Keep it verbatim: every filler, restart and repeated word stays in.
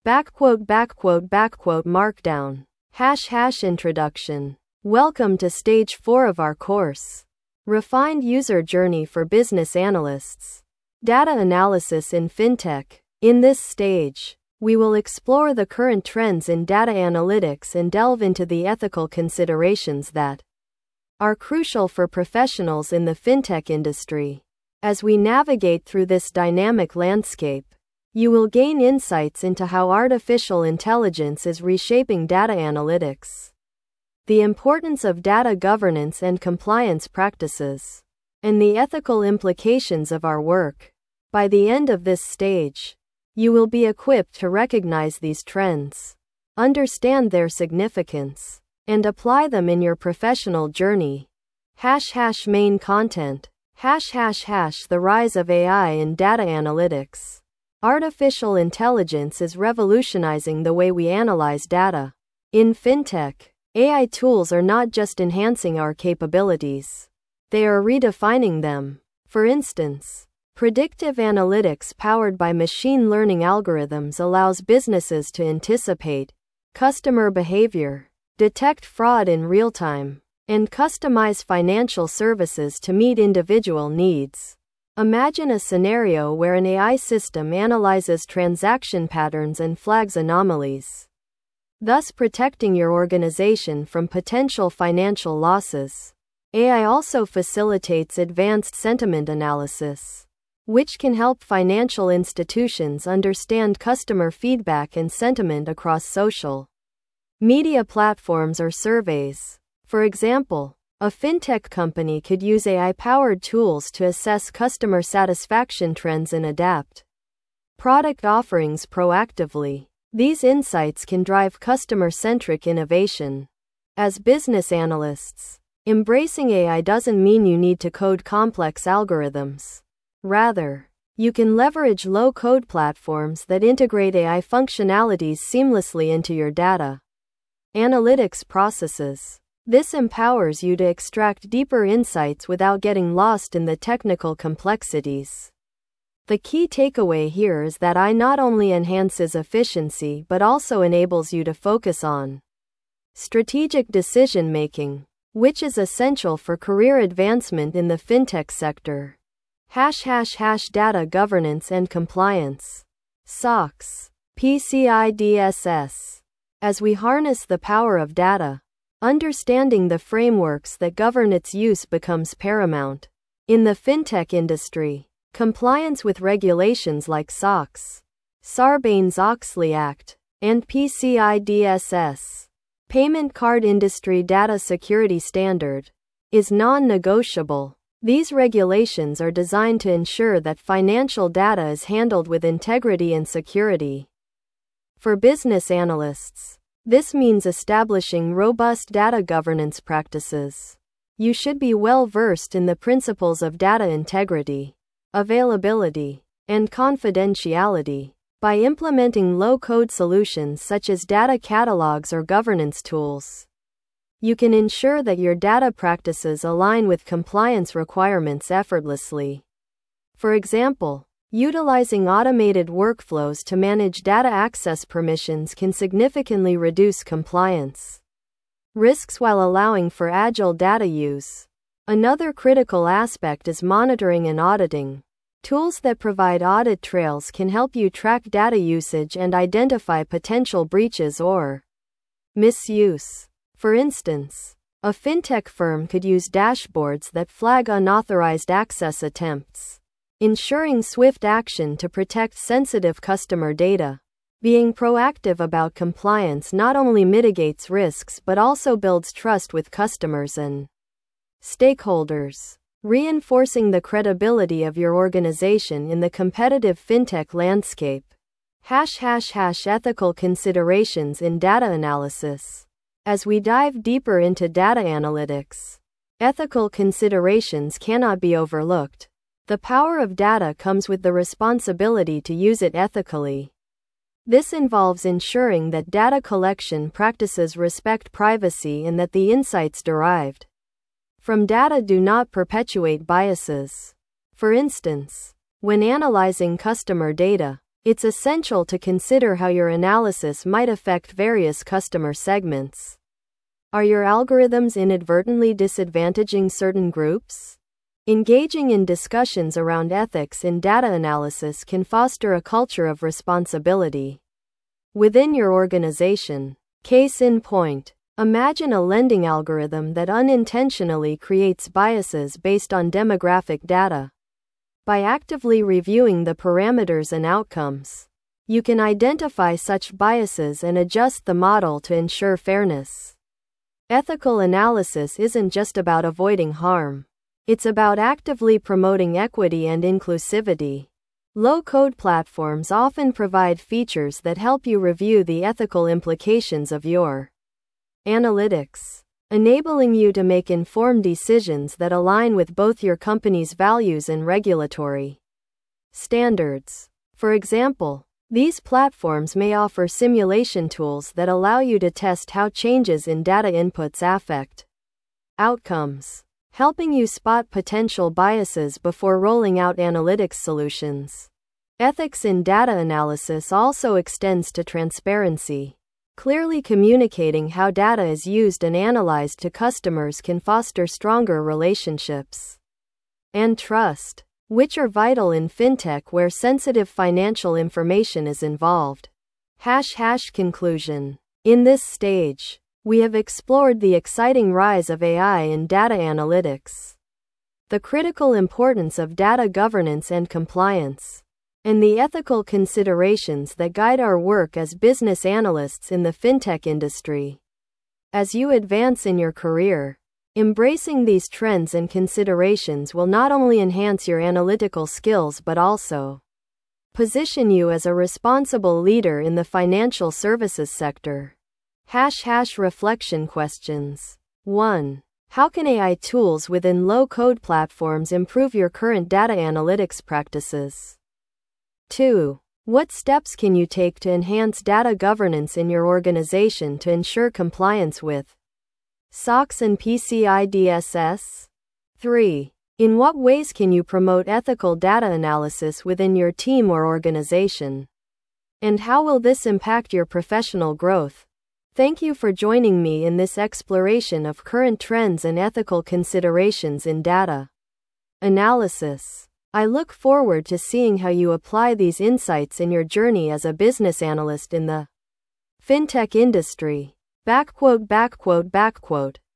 Backquote, backquote, backquote, markdown. Hash hash introduction. Welcome to stage four of our course. Refined User Journey for Business Analysts. Data Analysis in FinTech. In this stage, we will explore the current trends in data analytics and delve into the ethical considerations that are crucial for professionals in the FinTech industry. As we navigate through this dynamic landscape, you will gain insights into how artificial intelligence is reshaping data analytics, the importance of data governance and compliance practices, and the ethical implications of our work. By the end of this stage, you will be equipped to recognize these trends, understand their significance, and apply them in your professional journey. Hash hash main content. Hash hash hash the rise of A I in data analytics. Artificial intelligence is revolutionizing the way we analyze data. In FinTech, A I tools are not just enhancing our capabilities, they are redefining them. For instance, predictive analytics powered by machine learning algorithms allows businesses to anticipate customer behavior, detect fraud in real time, and customize financial services to meet individual needs. Imagine a scenario where an A I system analyzes transaction patterns and flags anomalies, thus protecting your organization from potential financial losses. A I also facilitates advanced sentiment analysis, which can help financial institutions understand customer feedback and sentiment across social media platforms or surveys. For example, a FinTech company could use A I-powered tools to assess customer satisfaction trends and adapt product offerings proactively. These insights can drive customer-centric innovation. As business analysts, embracing A I doesn't mean you need to code complex algorithms. Rather, you can leverage low-code platforms that integrate A I functionalities seamlessly into your data analytics processes. This empowers you to extract deeper insights without getting lost in the technical complexities. The key takeaway here is that A I not only enhances efficiency but also enables you to focus on strategic decision-making, which is essential for career advancement in the FinTech sector. Hash hash hash data governance and compliance. S O X. P C I D S S. As we harness the power of data, understanding the frameworks that govern its use becomes paramount. In the FinTech industry, compliance with regulations like S O X, Sarbanes-Oxley Act, and P C I D S S, Payment Card Industry Data Security Standard, is non-negotiable. These regulations are designed to ensure that financial data is handled with integrity and security. For business analysts, this means establishing robust data governance practices. You should be well versed in the principles of data integrity, availability, and confidentiality. By implementing low-code solutions such as data catalogs or governance tools, you can ensure that your data practices align with compliance requirements effortlessly. For example, utilizing automated workflows to manage data access permissions can significantly reduce compliance risks while allowing for agile data use. Another critical aspect is monitoring and auditing. Tools that provide audit trails can help you track data usage and identify potential breaches or misuse. For instance, a FinTech firm could use dashboards that flag unauthorized access attempts, ensuring swift action to protect sensitive customer data. Being proactive about compliance not only mitigates risks but also builds trust with customers and stakeholders, reinforcing the credibility of your organization in the competitive FinTech landscape. Hash hash hash ethical considerations in data analysis. As we dive deeper into data analytics, ethical considerations cannot be overlooked. The power of data comes with the responsibility to use it ethically. This involves ensuring that data collection practices respect privacy and that the insights derived from data do not perpetuate biases. For instance, when analyzing customer data, It's essential to consider how your analysis might affect various customer segments. Are your algorithms inadvertently disadvantaging certain groups? Engaging in discussions around ethics in data analysis can foster a culture of responsibility within your organization. Case in point, imagine a lending algorithm that unintentionally creates biases based on demographic data. By actively reviewing the parameters and outcomes, you can identify such biases and adjust the model to ensure fairness. Ethical analysis isn't just about avoiding harm. It's about actively promoting equity and inclusivity. Low-code platforms often provide features that help you review the ethical implications of your analytics, enabling you to make informed decisions that align with both your company's values and regulatory standards. For example, these platforms may offer simulation tools that allow you to test how changes in data inputs affect outcomes, helping you spot potential biases before rolling out analytics solutions. Ethics in data analysis also extends to transparency. Clearly communicating how data is used and analyzed to customers can foster stronger relationships and trust, which are vital in fintech where sensitive financial information is involved. Hash hash conclusion. In this stage, we have explored the exciting rise of A I in data analytics, the critical importance of data governance and compliance, and the ethical considerations that guide our work as business analysts in the fintech industry. As you advance in your career, embracing these trends and considerations will not only enhance your analytical skills but also position you as a responsible leader in the financial services sector. Hash hash reflection questions. one. How can A I tools within low-code platforms improve your current data analytics practices? two. What steps can you take to enhance data governance in your organization to ensure compliance with S O X and P C I D S S? three. In what ways can you promote ethical data analysis within your team or organization? And how will this impact your professional growth? Thank you for joining me in this exploration of current trends and ethical considerations in data analysis. I look forward to seeing how you apply these insights in your journey as a business analyst in the fintech industry. Backquote, backquote, backquote.